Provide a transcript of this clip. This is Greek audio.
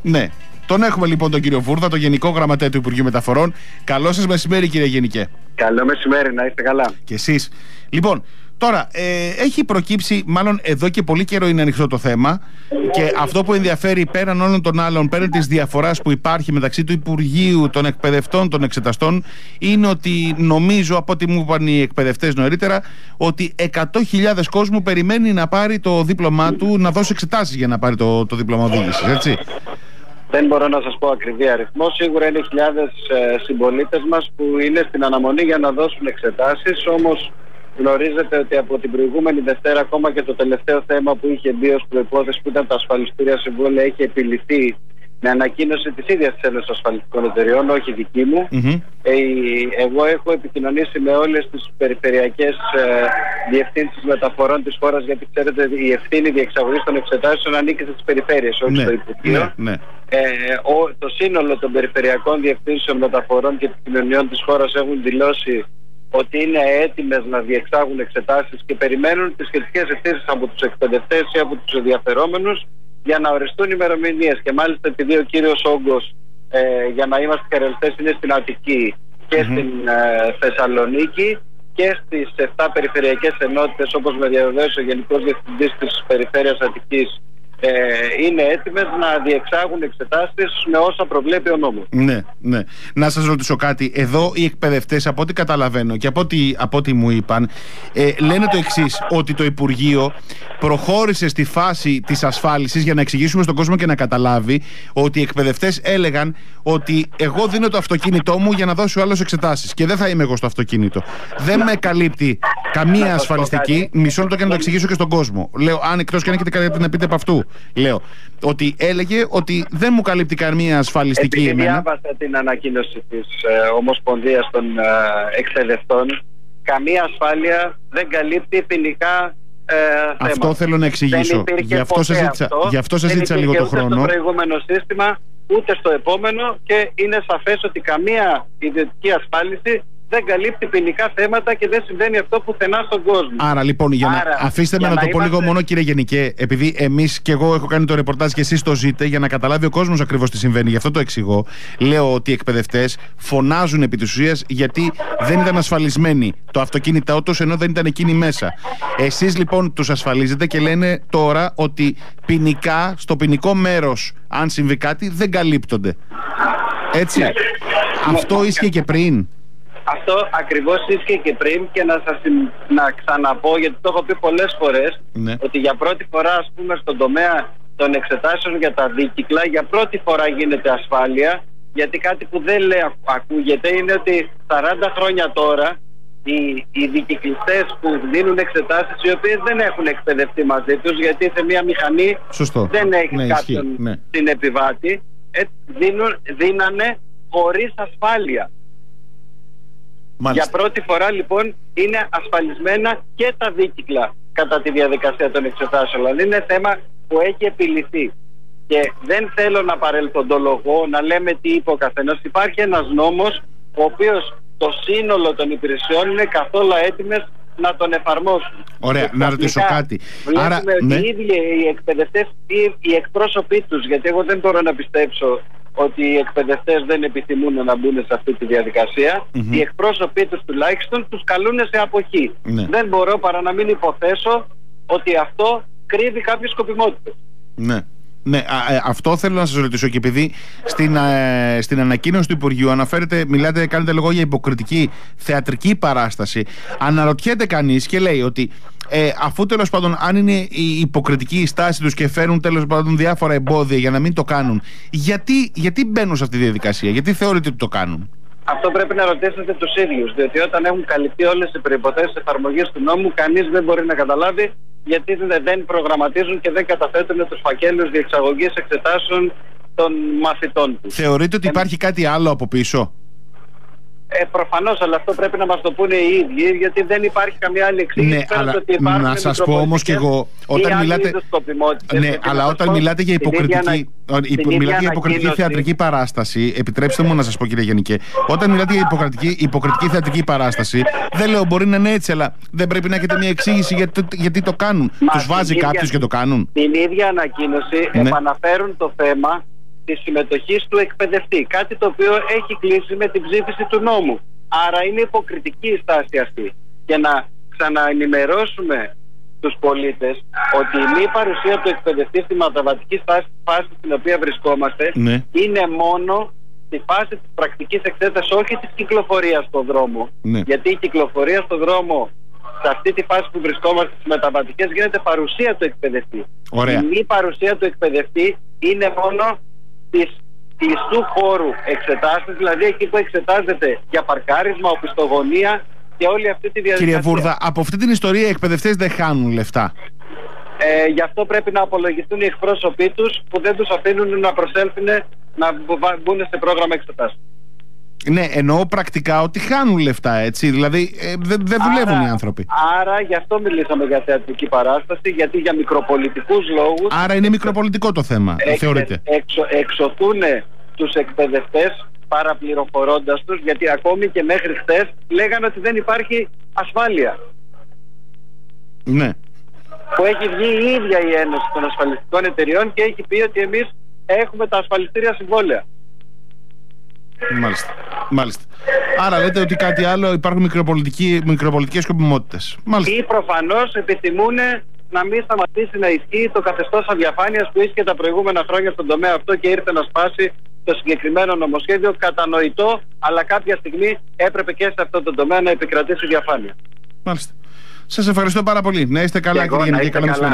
Ναι. Τον έχουμε λοιπόν τον κύριο Βούρδα, τον Γενικό Γραμματέα του Υπουργείου Μεταφορών. Καλό σας μεσημέρι, κύριε Γενικέ. Καλό μεσημέρι, να είστε καλά. Και εσείς. Λοιπόν, τώρα έχει προκύψει, μάλλον εδώ και πολύ καιρό είναι ανοιχτό το θέμα, και αυτό που ενδιαφέρει πέραν όλων των άλλων, πέραν της διαφοράς που υπάρχει μεταξύ του Υπουργείου, των εκπαιδευτών, των εξεταστών, είναι ότι νομίζω, από ό,τι μου είπαν οι εκπαιδευτές νωρίτερα, ότι 100.000 κόσμου περιμένει να πάρει το δίπλωμά του, να δώσει εξετάσεις για να πάρει το δίπλωμα οδήγησης, έτσι. Δεν μπορώ να σας πω ακριβή αριθμό. Σίγουρα είναι χιλιάδες συμπολίτες μας που είναι στην αναμονή για να δώσουν εξετάσεις. Όμως γνωρίζετε ότι από την προηγούμενη Δευτέρα, ακόμα και το τελευταίο θέμα που είχε μπει ως προϋπόθεση, που ήταν τα ασφαλιστήρια συμβόλαια, έχει επιληθεί με ανακοίνωση της ίδιας της Ένωσης Ασφαλιστικών Εταιριών, όχι δική μου. Εγώ έχω επικοινωνήσει με όλες τις περιφερειακές διευθύνσεις μεταφορών της χώρας, γιατί ξέρετε η ευθύνη διεξαγωγής των εξετάσεων ανήκει στις περιφέρειες, όχι στο Υπουργείο. Το σύνολο των περιφερειακών διευθύνσεων μεταφορών και επικοινωνιών της χώρας έχουν δηλώσει ότι είναι έτοιμες να διεξάγουν εξετάσεις και περιμένουν τις σχετικές ευθύνσεις από τους εκπαιδευτές ή από τους ενδιαφερόμενους για να οριστούν ημερομηνίες. Και μάλιστα, επειδή ο κύριος όγκος, για να είμαστε καρελιστές, είναι στην Αττική και στην Θεσσαλονίκη και στις 7 περιφερειακές ενότητες, όπως με διαβεβαίωσε ο Γενικός Διευθυντής της Περιφέρειας Αττικής, είναι έτοιμες να διεξάγουν εξετάσεις με όσα προβλέπει ο νόμος. Ναι, ναι. Να σας ρωτήσω κάτι. Εδώ οι εκπαιδευτές, από ό,τι καταλαβαίνω και από ό,τι μου είπαν, λένε το εξής, ότι το Υπουργείο προχώρησε στη φάση της ασφάλισης, για να εξηγήσουμε στον κόσμο και να καταλάβει, ότι οι εκπαιδευτές έλεγαν ότι εγώ δίνω το αυτοκίνητό μου για να δώσω άλλος εξετάσεις και δεν θα είμαι εγώ στο αυτοκίνητο. Δεν με καλύπτει καμία ασφαλιστική. Μισό λεπτό και να το εξηγήσω και στον κόσμο. Λέω, αν εκτός και αν έχετε κάτι να πείτε από αυτού. Λέω ότι έλεγε ότι δεν μου καλύπτει καμία ασφαλιστική. Επειδή διάβασα την ανακοίνωση της Ομοσπονδίας των Εκπαιδευτών, καμία ασφάλεια δεν καλύπτει ποινικά θέματα. Αυτό θέλω να εξηγήσω. Γι' αυτό σας ζήτησα λίγο το χρόνο. Ούτε στο προηγούμενο σύστημα, ούτε στο επόμενο, και είναι σαφές ότι καμία ιδιωτική ασφάλιση δεν καλύπτει ποινικά θέματα και δεν συμβαίνει αυτό πουθενά στον κόσμο. Άρα λοιπόν, αφήστε με να το πω λίγο μόνο, κύριε Γενικέ, επειδή εμείς και εγώ έχω κάνει το ρεπορτάζ και εσείς το ζείτε, για να καταλάβει ο κόσμος ακριβώς τι συμβαίνει. Γι' αυτό το εξηγώ. Λέω ότι οι εκπαιδευτές φωνάζουν επί της ουσίας γιατί δεν ήταν ασφαλισμένοι το αυτοκίνητό τους, ενώ δεν ήταν εκείνοι μέσα. Εσείς λοιπόν τους ασφαλίζετε και λένε τώρα ότι ποινικά, στο ποινικό μέρος, αν συμβεί κάτι, δεν καλύπτονται. Έτσι. Ναι. Αυτό ίσχυε και πριν. Αυτό ακριβώς ίσχυε και πριν, και να ξαναπώ, γιατί το έχω πει πολλές φορές, ότι για πρώτη φορά, ας πούμε, στον τομέα των εξετάσεων για τα δίκυκλα, για πρώτη φορά γίνεται ασφάλεια, γιατί κάτι που δεν ακούγεται είναι ότι 40 χρόνια τώρα οι δικυκλιστές που δίνουν εξετάσεις, οι οποίες δεν έχουν εκπαιδευτεί μαζί τους, γιατί σε μια μηχανή δεν έχει κάποιον την επιβάτη, δίνανε χωρίς ασφάλεια. Μάλιστα. Για πρώτη φορά λοιπόν είναι ασφαλισμένα και τα δίκυκλα κατά τη διαδικασία των εξετάσεων. Δηλαδή είναι θέμα που έχει επιληθεί. Και δεν θέλω να παρελθοντολογώ, να λέμε τι είπε ο καθένας. Υπάρχει ένας νόμος, ο οποίος το σύνολο των υπηρεσιών είναι καθόλου έτοιμες να τον εφαρμόσουν. Ωραία, να ρωτήσω κάτι. Βλέπουμε ότι οι ίδιοι οι εκπαιδευτές ή οι εκπρόσωποι τους, γιατί εγώ δεν μπορώ να πιστέψω ότι οι εκπαιδευτές δεν επιθυμούν να μπουν σε αυτή τη διαδικασία, οι εκπρόσωποι τους τουλάχιστον τους καλούν σε αποχή. Δεν μπορώ παρά να μην υποθέσω ότι αυτό κρύβει κάποιες σκοπιμότητες. Ναι, αυτό θέλω να σας ρωτήσω, και επειδή στην ανακοίνωση του Υπουργείου κάνετε λόγο για υποκριτική θεατρική παράσταση, αναρωτιέται κανείς και λέει ότι αφού τέλος πάντων, αν είναι η υποκριτική η στάση τους και φέρουν τέλος πάντων διάφορα εμπόδια για να μην το κάνουν, γιατί μπαίνουν σε αυτή τη διαδικασία, γιατί θεωρείτε ότι το κάνουν? Αυτό πρέπει να ρωτήσετε τους ίδιους, διότι όταν έχουν καλυφθεί όλες οι προϋποθέσεις εφαρμογής του νόμου, κανείς δεν μπορεί να καταλάβει γιατί δεν προγραμματίζουν και δεν καταθέτουν τους φακέλους διεξαγωγής εξετάσεων των μαθητών τους. Θεωρείτε ότι υπάρχει κάτι άλλο από πίσω? Προφανώς, αλλά αυτό πρέπει να μας το πούνε οι ίδιοι, γιατί δεν υπάρχει καμία άλλη εξήγηση. Ναι, αλλά να σας πω όμως και εγώ, όταν μιλάτε, αλλά όταν μιλάτε για υποκριτική θεατρική παράσταση, επιτρέψτε μου να σας πω, κύριε Γενικέ, όταν μιλάτε για υποκριτική θεατρική παράσταση, δεν λέω μπορεί να είναι έτσι, αλλά δεν πρέπει να έχετε μια εξήγηση γιατί το κάνουν? Τους βάζει κάποιος και το κάνουν? Την ίδια ανακοίνωση επαναφέρουν το θέμα της συμμετοχής του εκπαιδευτή. Κάτι το οποίο έχει κλείσει με την ψήφιση του νόμου. Άρα είναι υποκριτική η στάση αυτή. Και να ξαναενημερώσουμε τους πολίτες ότι η μη παρουσία του εκπαιδευτή στη μεταβατική φάση στην οποία βρισκόμαστε είναι μόνο στη φάση της πρακτικής εξέτασης, όχι της κυκλοφορίας στον δρόμο. Γιατί η κυκλοφορία στον δρόμο σε αυτή τη φάση που βρισκόμαστε στις μεταβατικές γίνεται παρουσία του εκπαιδευτή. Ωραία. Η μη παρουσία του εκπαιδευτή είναι μόνο της κλειστού χώρου εξετάσεις, δηλαδή εκεί που εξετάζεται για παρκάρισμα, οπισθογωνία και όλη αυτή τη διαδικασία. Κύριε Βούρδα, από αυτή την ιστορία οι εκπαιδευτές δεν χάνουν λεφτά. Γι' αυτό πρέπει να απολογιστούν οι εκπρόσωποι τους που δεν τους αφήνουν να προσέλθουν να μπουν σε πρόγραμμα εξετάσεων. Ναι, εννοώ πρακτικά ότι χάνουν λεφτά, έτσι. Δηλαδή δεν δουλεύουν οι άνθρωποι. Άρα γι' αυτό μιλήσαμε για θεατρική παράσταση, γιατί για μικροπολιτικούς λόγους. Άρα είναι μικροπολιτικό το θέμα, θεωρείτε. Εξωθούν τους εκπαιδευτές παραπληροφορώντας τους, γιατί ακόμη και μέχρι χθες λέγανε ότι δεν υπάρχει ασφάλεια. Ναι. Που έχει βγει η ίδια η Ένωση των Ασφαλιστικών Εταιριών και έχει πει ότι εμείς έχουμε τα ασφαλιστήρια συμβόλαια. Μάλιστα. Άρα λέτε ότι κάτι άλλο, υπάρχουν μικροπολιτικές σκοπιμότητες. Ή προφανώς επιθυμούν να μην σταματήσει να ισχύει το καθεστώς αδιαφάνειας που ίσχυε τα προηγούμενα χρόνια στον τομέα αυτό και ήρθε να σπάσει το συγκεκριμένο νομοσχέδιο. Κατανοητό, αλλά κάποια στιγμή έπρεπε και σε αυτό το τομέα να επικρατήσει διαφάνεια. Μάλιστα. Σας ευχαριστώ πάρα πολύ. Να είστε καλά, κύριε Γενική.